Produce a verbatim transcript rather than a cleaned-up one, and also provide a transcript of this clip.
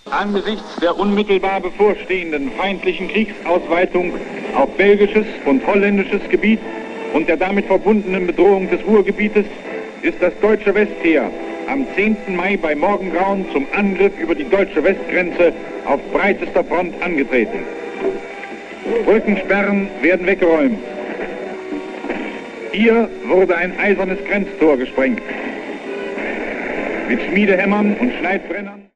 Angesichts der unmittelbar bevorstehenden feindlichen Kriegsausweitung auf belgisches und holländisches Gebiet und der damit verbundenen Bedrohung des Ruhrgebietes ist das deutsche Westheer am zehnten Mai bei Morgengrauen zum Angriff über die deutsche Westgrenze auf breitester Front angetreten. Brückensperren werden weggeräumt. Hier wurde ein eisernes Grenztor gesprengt. Mit Schmiedehämmern und Schneidbrennern